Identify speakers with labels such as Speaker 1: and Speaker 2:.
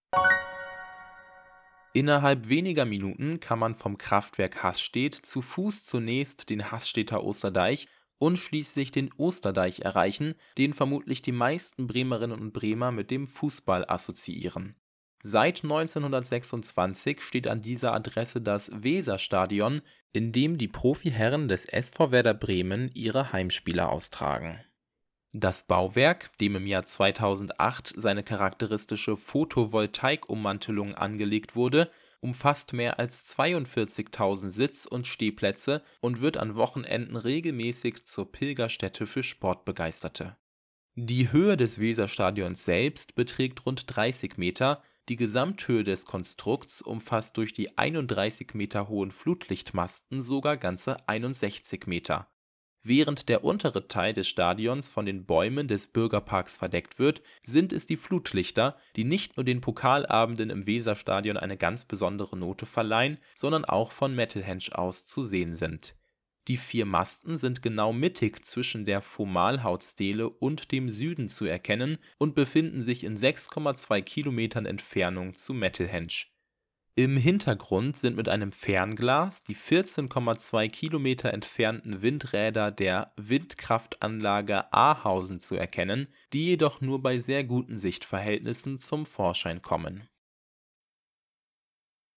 Speaker 1: Innerhalb weniger Minuten kann man vom Kraftwerk Haßstedt zu Fuß zunächst den Haßstedter Osterdeich und schließlich den Osterdeich erreichen, den vermutlich die meisten Bremerinnen und Bremer mit dem Fußball assoziieren. Seit 1926 steht an dieser Adresse das Weserstadion, in dem die Profiherren des SV Werder Bremen ihre Heimspiele austragen. Das Bauwerk, dem im Jahr 2008 seine charakteristische Photovoltaikummantelung angelegt wurde, umfasst mehr als 42.000 Sitz- und Stehplätze und wird an Wochenenden regelmäßig zur Pilgerstätte für Sportbegeisterte. Die Höhe des Weserstadions selbst beträgt rund 30 Meter, die Gesamthöhe des Konstrukts umfasst durch die 31 Meter hohen Flutlichtmasten sogar ganze 61 Meter. Während der untere Teil des Stadions von den Bäumen des Bürgerparks verdeckt wird, sind es die Flutlichter, die nicht nur den Pokalabenden im Weserstadion eine ganz besondere Note verleihen, sondern auch von Metalhenge aus zu sehen sind. Die 4 Masten sind genau mittig zwischen der Fomalhautstele und dem Süden zu erkennen und befinden sich in 6,2 Kilometern Entfernung zu Metalhenge. Im Hintergrund sind mit einem Fernglas die 14,2 Kilometer entfernten Windräder der Windkraftanlage Ahausen zu erkennen, die jedoch nur bei sehr guten Sichtverhältnissen zum Vorschein kommen